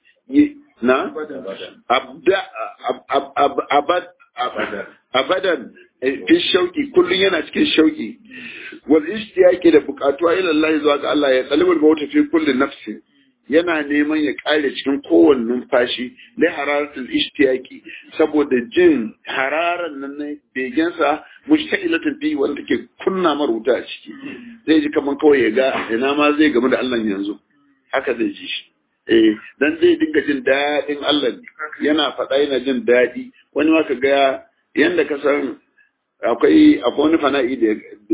na abda abad abadan fi shauki kullun yana cikin shauki wal ishtiyaqi da bukatuwa ila Allah zuwa ga Allah ya talibul mauta fi kulli nafsin yana neman ya kare cikin kowanne numfashi la hararatul ishtiyaqi saboda jin hararan nan ne begen sa mushta'ilatun bi wanda ke kunna maruta a ciki zai ji kaman kawai ya ga ina ma zai gamu da Allah yanzu haka zai ji shi eh dan zai dinga jin dadin Allah yana faɗa yana jin dadi wani ma ka ga yanda ka san akwai akwai wani fana'i da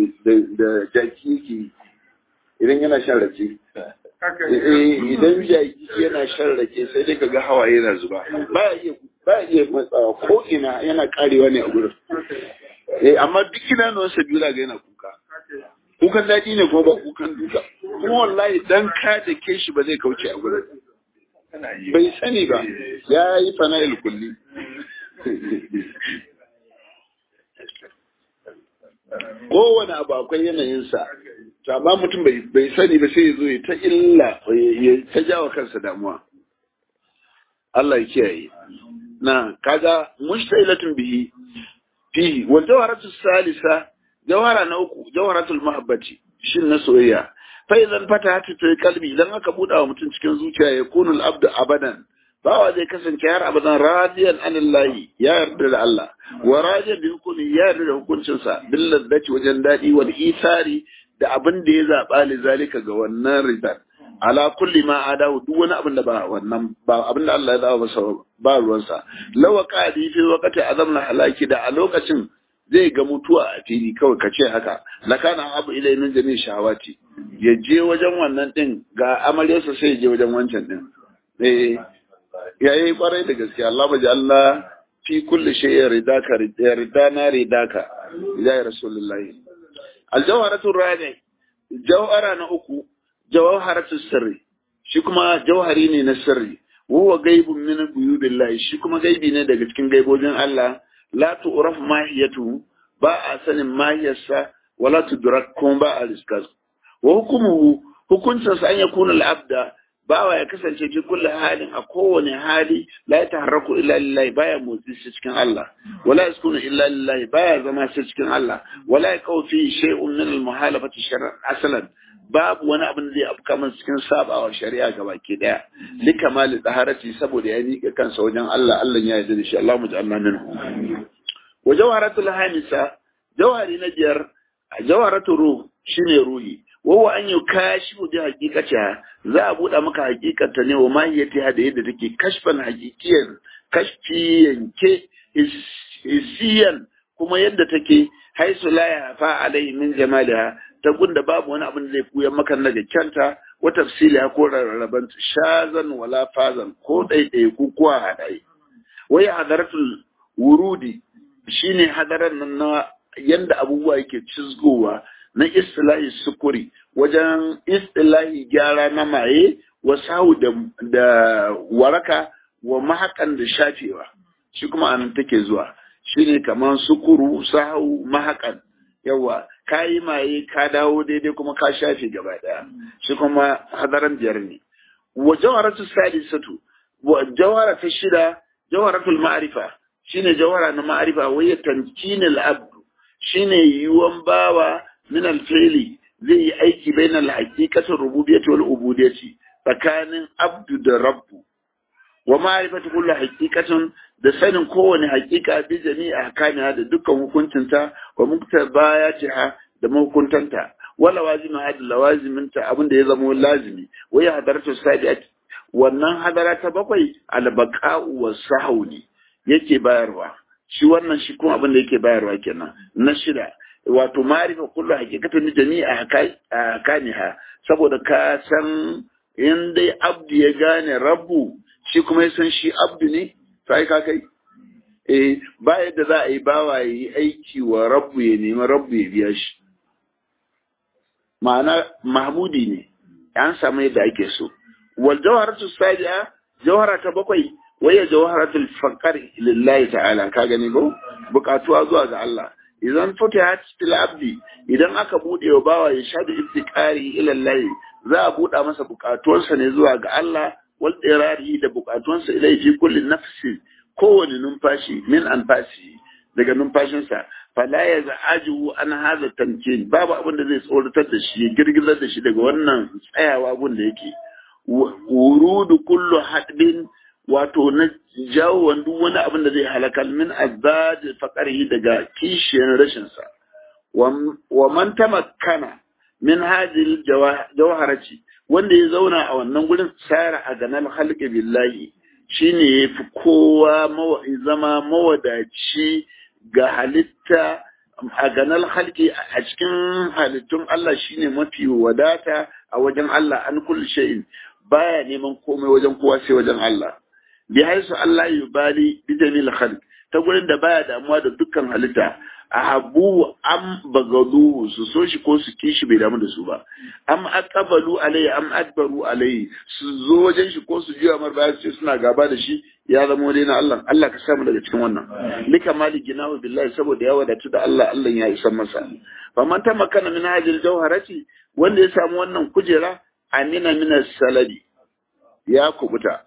da jaki yake idan yana shan rake idan jaki yana shan rake sai dai kaga hawaye yana zuba ba iya ba iya matsawa ko ina yana karewa ne a gurin eh amma duk ina nan sabila ga yana kuka kukan daɗi ne ko ba kukan duka kuma wallahi dan ka da ke shi ba zai kauce a gurin bai sani ba ya yi fana'il kulli kowane abu akwai yanayinsa to amma mutum bai sani ba sai ya zo ya ta illa ya ta jawo kansa damuwa Allah ya kiyaye na kaga mushtailatun bihi fihi wal jawharatu salisa jawhara na uku jawharatul mahabbati shin na soyayya fa idan fata ta kalbi idan aka buɗa wa mutum cikin zuciya ya kunu al abdu abadan bawa zai kasance har abadan radiyan anillahi ya yarda da Allah wa radiyan bi hukumi ya yarda da hukuncinsa bil ladati wajen dadi wal isari da abin da ya zaba li zalika ga wannan ridan ala kulli ma adahu duk wani abin da ba wannan ba abin da Allah ya zaba masa ba ruwansa lawa qadi fi waqti azamna halaki da a lokacin zai ga mutuwa a fili kawai kace haka lakana abu ilai min jami shahawati ya je wajen wannan din ga amaryarsa sai ya je wajen wancan din eh yayi kwarai da gaskiya Allah baji Allah fi kulli shay'in ridaka ridana ridaka ya rasulullahi aljawharatu rabi jawhara na uku jawharatu sirri shi kuma jauhari ne na sirri huwa gaibun min guyubillahi shi kuma gaibi ne daga cikin gaibojin Allah la tu'raf mahiyatu ba a sanin mahiyarsa wala tudrak kuma ba a riskas wa hukumuhu hukunsa sa an yakuna al-abda bawa ya kasance cikin kullu halin a kowane hali la ya taharraku illa lillahi baya motsi shi cikin Allah wala yaskunu illa lillahi baya zama shi cikin Allah wala yaqau fi shay'un min al-muhalafati shar'an asalan babu wani abin da zai afka masa cikin sabawar shari'a gabaki daya likamali taharati saboda ya miƙa kansa wajen Allah Allah ya yarda da shi Allah mu ja'alna minhu wa jawharatul hamisa jawhari na biyar jawharatul ruh shine ruhi wawa an yi kashi da hakikata za a buɗa maka hakikata ne wa mahiyati da yadda take kashfan hakikiyan kashfi yanke hisiyan kuma yadda take haisu la ya fa alai min jamaliha ta gunda babu wani abin da zai kuya maka na kyanta wa tafsiliha ko rarraban shazan wala fazan ko daidai ku ko hadai wai hadaratul wurudi shine hadaran nan na yanda abubuwa yake cizgowa na istilahi sukuri wajen istilahi gyara na maye wa sahu da, da waraka wa mahakan da shafewa shi kuma anan take zuwa shine kaman sukuru sahu mahakan yawa kayi maye ka dawo daidai kuma ka shafe gaba daya shi kuma hadaran biyar ne wa jawaratu sadisatu wa jawara ta shida jawaratul ma'rifa shine jawara na ma'rifa waya tankinil abd shine yiwon bawa min alfili zai yi aiki bainal haqiqatir rububiyyati wal ubudiyyati tsakanin abdu da rabbu wa ma'rifatu kulli haqiqatin da sanin kowane haqiqa bi jami'a ahkamiha da dukkan hukuncinta wa muktabayatiha da mahukuntanta wala wazima hada lawaziminta abinda ya zama lazimi wa ya hadaratu sadiat wannan hadara ta bakwai albaqa'u was sahwi yake bayarwa shi wannan shi kuma abinda yake bayarwa kenan na shida wato marifa kullu hakikatan jami'a hakaniha saboda ka san in dai abdu ya gane rabbu shi kuma ya san shi abdu ne sai ka kai eh ba yadda za a yi bawa yi aiki wa rabbu ya nemi rabbu ya biya shi ma'ana mahmudi ne an samu yadda ake so wal jawharatu sadi'a jawhara ta bakwai waya jawharatul faqr lillahi ta'ala ka gani ko bukatuwa zuwa ga Allah idan futihat fil abdi idan aka bude wa bawa ya shadu iftikari ila Allah za a buɗa masa bukatuwarsa ne zuwa ga Allah wal irari da bukatuwarsa ilai fi kulli nafsi kowane numfashi min anfasi daga numfashinsa fala ya za'aju an hadha tamkin babu abin da zai tsoratar da shi ya girgizar da shi daga wannan tsayawa gun da yake wurudu kullu hadbin wato na jawo duk wani abin da zai halakal min azad faqarihi daga kishiyar rashin sa wa man tamakkana min hadhihi jawharati wanda ya zauna a wannan gurin sara a ganal khalqi billahi shine yafi kowa zama mawadaci ga halitta a ganal khalqi a cikin halittun Allah shine mafi wadata a wajen Allah an kulli shay'in baya neman komai wajen kowa sai wajen Allah bi haisu Allah yubali bi jamil khalq ta gurin da baya damuwa da dukkan halitta ahabu am bagadu su so shi ko su kishi bai damu da su ba am aqbalu alayhi am adbaru alayhi su zo wajen shi ko su jiya mar baya su suna gaba da shi ya zama dai na Allah Allah ka samu daga cikin wannan lika maliki nahu billahi saboda ya wadatu da Allah Allah ya isa masa fa man tamakana min hadhihi jawharati wanda ya samu wannan kujera amina min as-salabi ya kubuta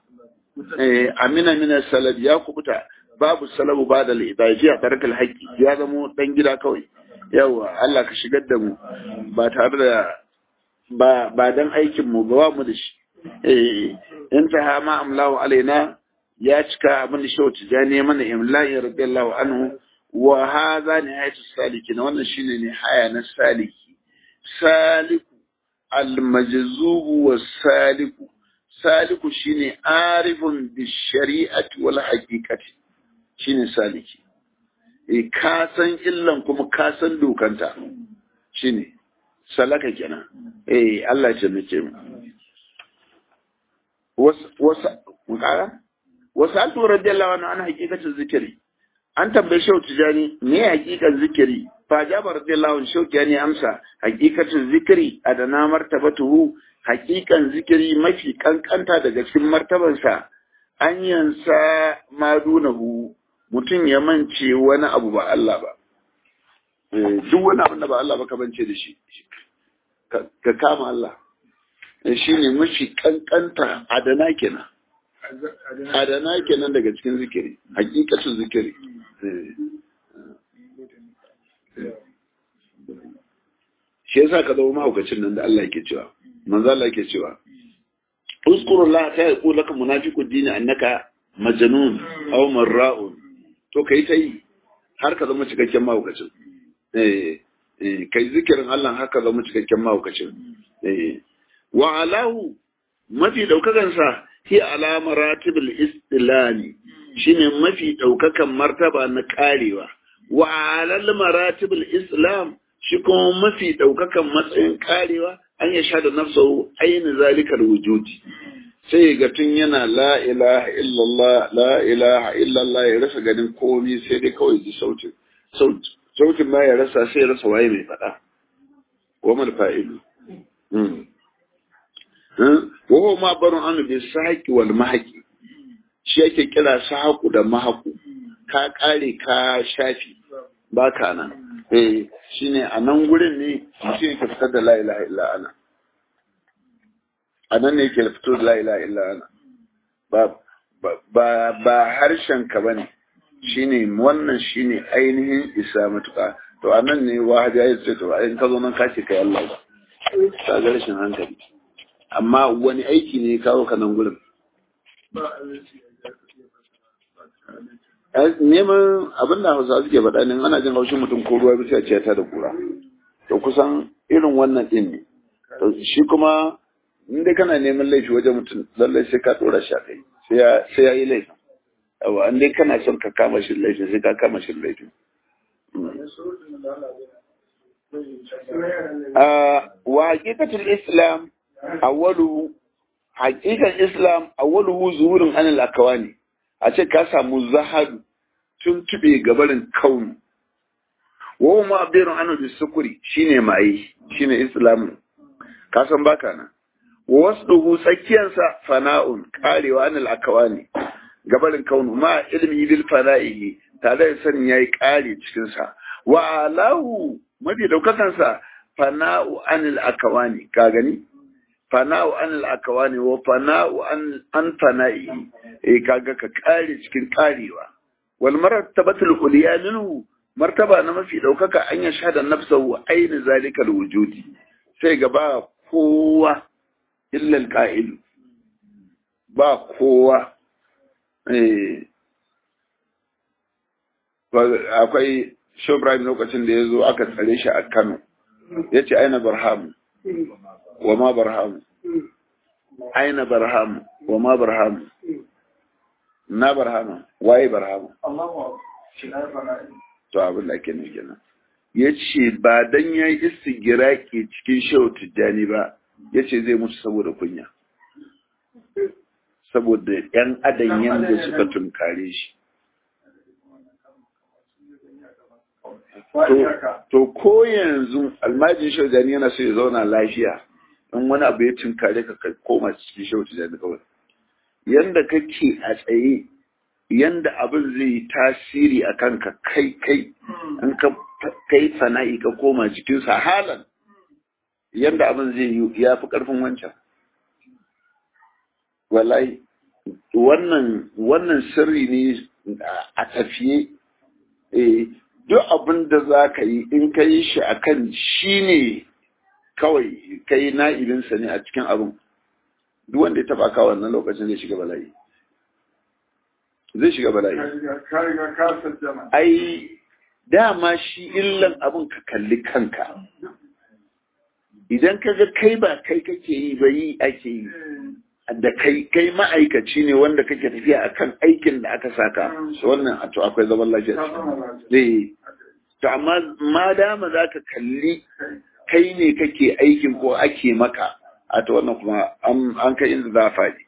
eh amina min as-salabi ya kubuta babu salabu ba da al'ibaji a tarkar haƙƙi ya zama ɗan gida kawai yawa Allah ka shigar da mu ba tare da ba ba dan aikin mu ba mu da shi eh in ta ha ma amlahu alaina ya cika abin da shawar tijani mana imla'i radiyallahu anhu wa hadha nihayatu salikin wannan shine ne haya na saliki saliku al-majzubu was-saliku saliku shine arifun bi shari'ati wal haqiqati shine saliki eh ka san illan kuma ka san dokanta shine salaka kenan eh Allah ya taimake mu was was mukara wasaltu radiyallahu anhu an haqiqatul zikri an tambaye shi tijani me haqiqan zikiri fa jaba radiyallahu anhu shauki yani amsa haqiqatul zikri adana martabatuhu haqiqan zikiri mafi kankanta daga cikin martabansa an yansa madunahu mutum ya mance wani abu ba Allah ba duk wani abin da ba Allah ba ka bance da shi ka kama Allah shi ne mafi kankanta adana kenan adana kenan daga cikin zikiri hakikacin zikiri shi yasa ka zama mahaukacin nan da Allah yake cewa manzo Allah yake cewa uzkurullah ta yaqulu laka munafiqud dini annaka majnun aw marra'un to kai tai har ka zama cikakken mahaukacin eh kai zikirin Allah haka zama cikakken mahaukacin eh wa alahu mafi daukakan sa hi ala maratibul istilani shine mafi daukakan martaba na karewa wa alal maratibul islam shi kuma mafi daukakan matsayin karewa an ya sha da nafsahu ayin zalikal wujudi sai ga tun yana la ilaha illallah la ilaha illallah ya rasa ganin komai sai dai kawai ji sautin sautin ma ya rasa sai ya rasa waye mai faɗa wa mal fa'ilu wa huwa ma barun an bi sahaqi wal mahaqi shi yake kira sahaku da mahaku ka kare ka shafi baka nan eh shine a nan gurin ne mutum yake fitar da la ilaha illa ana a nan ne yake fito da la ilaha illa ana ba ba ba harshen ka bane shine wannan shine ainihin isa matuƙa to a nan ne wahabi ya ce to in ka zo nan ka ce kai Allah ba ka ga rashin hankali amma wani aiki ne ya kawo ka nan gurin neman abin da hausa suke faɗa ne ana jin haushin mutum ko ruwa bisa ce ta da kura to kusan irin wannan ɗin ne to shi kuma in dai kana neman laifi wajen mutum lallai sai ka ɗora shi a kai sai ya yi laifin yawa in dai kana son ka kama shi laifin sai ka kama shi laifin wa haƙiƙatul islam awwaluhu haƙiƙan islam awwaluhu zuhurin anil akawani a ce ka samu zahadu tun tube gabarin kaunu wa ma abdirun anu bi sukuri shine mai shine islamu ka san baka nan wa wasduhu tsakiyansa fana'un karewa anil akawani gabarin kaunu ma ilmi bil fana'i tare da sanin yayi kare cikin sa wa alahu mafi daukakan sa fana'u anil akawani ka gani fana'u anil akawani wa fana'u an an fana'i eh kaga ka kare cikin karewa wal martabatul uliya minhu martaba na mafi daukaka an ya shahada nafsuhu aini zalika wujudi sai ga ba kowa illa alqa'il ba kowa eh akwai Shobrahim lokacin da yazo aka tsare shi a Kano yace aina barham wa ma barham aina barham wa ma barham na barhama waye barhama to abin da ake nufi kenan yace ba dan yayi istigiraki cikin shehu tijjani ba yace zai mutu saboda kunya saboda yan adan yanda suka tunkare shi to to ko yanzu almajin shehu tijjani yana so ya zauna lafiya in wani abu ya tunkare ka kai koma cikin shehu tijjani kawai yanda kake a tsaye yanda abin zai yi tasiri a kanka kai kai in ka kai sana'i ka koma jikinsa halan yanda abin zai yi ya fi ƙarfin wancan wallahi wannan wannan sirri ne a tafiye eh duk abin da za ka yi in ka yi shi akan shi ne kawai kai na'ibinsa ne a cikin abin duk wanda ya taba ka wannan lokacin zai shiga bala'i zai shiga bala'i ai dama shi illan abin ka kalli kanka idan ka ga kai ba kai kake yi ba yi ake yi da kai kai ma'aikaci ne wanda kake tafiya akan aikin da aka saka so wannan a to akwai zaman lafiya eh to amma ma dama zaka kalli kai ne kake aikin ko ake maka a ta wannan kuma an kai inda za a faɗi.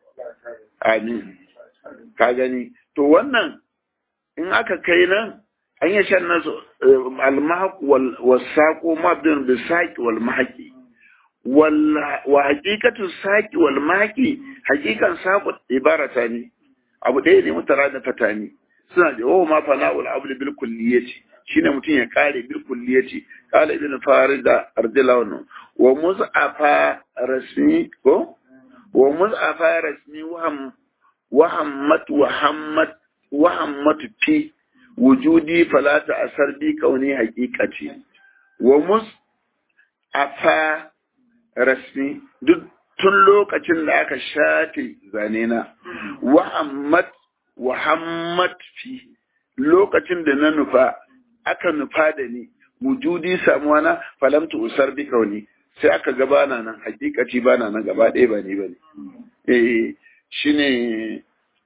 Amin. Ka gani. To wannan in aka kai nan an yi shan nasu al-mahaq wal wasaqu mabdun bi saqi wal mahaqi wal wa haqiqatu saqi wal mahaqi haqiqan saqu ibarata ne abu ɗaya ne mutara da fatani suna da wa ma fana'ul abd bil kulliyati shine mutum ya kare bil kulliyati qala ibn farida ardilawnu wa muz'afa rasmi ko wa muz'afa rasmi waham wahammat wahammat wahammat fi wujudi fala ta'asar bi kauni haqiqati wa muz'afa rasmi duk tun lokacin da aka shafe zane na wahammat wahammat fi lokacin da na nufa aka nufa da ni wujudi samuwa na falamtu usar bi kauni sai aka gabana nan hakikati bana nan gaba ɗaya ba ni bane eh shine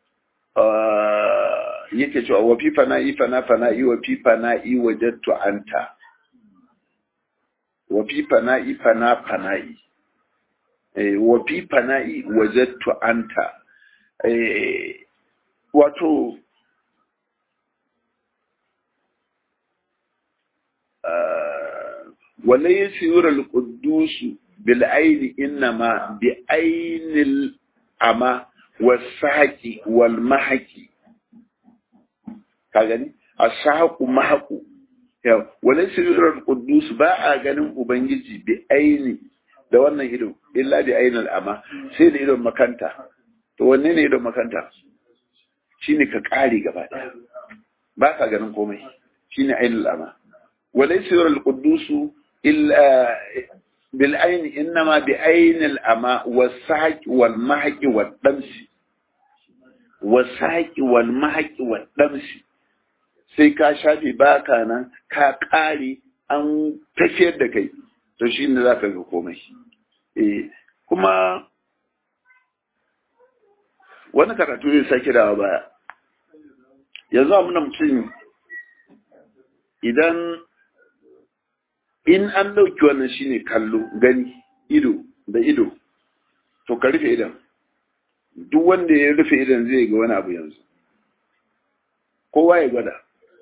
yake cewa wa fi fana'i fana fana'i wa fi fana'i wajadtu anta wa fi fana'i fana fana'i eh wa fi fana'i wajadtu anta eh wato wala yasir al-quddus bil ayn inma bi ayn al-ama was-sahqi wal mahqi ka gani as-sahqu mahqu ya wala yasir al-quddus ba a ganin ubangiji bi ayni da wannan ido illa bi ayn al-ama sai da idon makanta to wanne ne idon makanta shine ka kare gaba daya ba ka ganin komai shine ayn al-ama wala yasir al-quddus illa bil ayn inma bi ayn al-ama was-sahqi wal mahqi wad-damsi was-sahqi wal mahqi wad-damsi sai ka shafe baka nan ka kare an tafiyar da kai to shine zaka ga komai eh kuma wani karatu ne sake dawa baya yanzu amuna mutum idan in an dauki wannan shine kallo gani ido da ido to ka rufe idan duk wanda ya rufe idan zai ga wani abu yanzu kowa ya gwada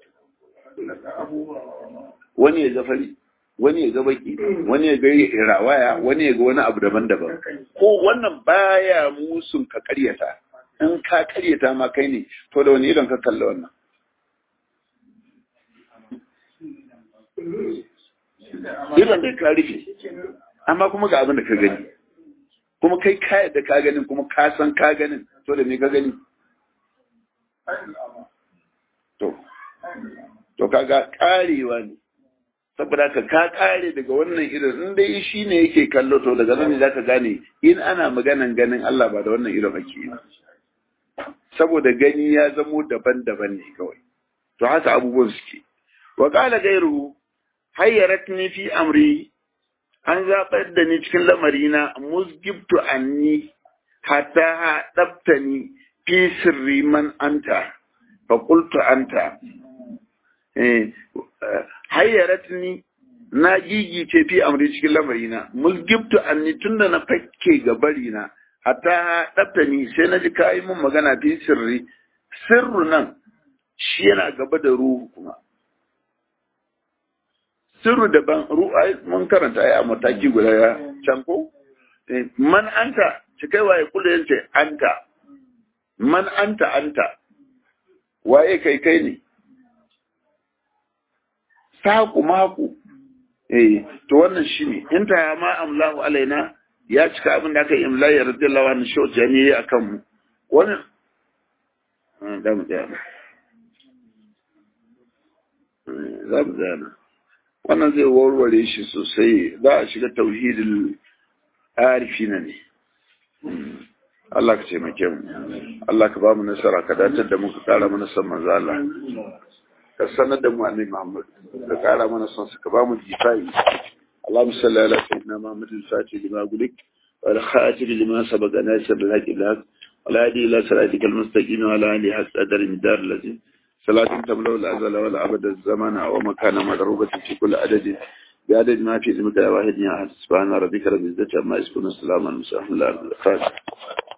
wani ya ga fari wani ya ga baki wani ya ga rawaya wani ya ga wani abu daban-daban ko wannan baya musun ka karyata in ka karyata ma kai ne to da wani idan ka kalla wannan idan dai ka rufe amma kuma ga abin da ka gani kuma kai ka yadda ka ganin kuma ka san ka ganin to da me ka gani to to kaga karewa ne saboda ka ka kare daga wannan idan in dai shi ne yake kallo to daga nan ne zaka gane in ana maganan ganin Allah ba da wannan idan ake yi saboda gani ya zamo daban-daban ne kawai to haka abubuwan suke wa qala gairu hayyaratni fi amri an zabar da ni cikin lamarina musgibtu anni hatta dabtani fi sirri man anta fa qultu anta eh hayyaratni na gigice fi amri cikin lamarina musgibtu anni tunda na fakke ga barina hatta dabtani sai na ji kai mun magana fi sirri sirru nan shi yana gaba da ruhu kuma sirru daban ru'ai mun karanta ai a mataki guda can ko man anta cikai waye kullu yace anta man anta anta waye kai kai ne saku maku eh to wannan shine inta ya ma amlahu alaina ya cika abin da aka yi imla ya radiyallahu anhu shau jami'i akan mu wannan da mu da za mu da wannan zai warware shi sosai za a shiga tauhidul arifina ne Allah ka taimake mu Allah ka ba mu nasara ka dace da mu ka kara mana san manzo Allah ka sanar da mu annabi Muhammad ka kara mana son ka ba mu jifai Allahumma salli ala sayyidina Muhammad al-Fatih lima gulik wal khatim lima sabaqa nasir al-haq al-haq wal hadi ila siratikal mustaqim wa ala alihi hasada al-midar allazi صلاة تبلغ الأزل والأبد الزمن ومكان مدروبة في كل عدد بعدد ما في ذمك واحد يا سبحان ربك رب العزة عما يصفون السلام على المرسلين الحمد لله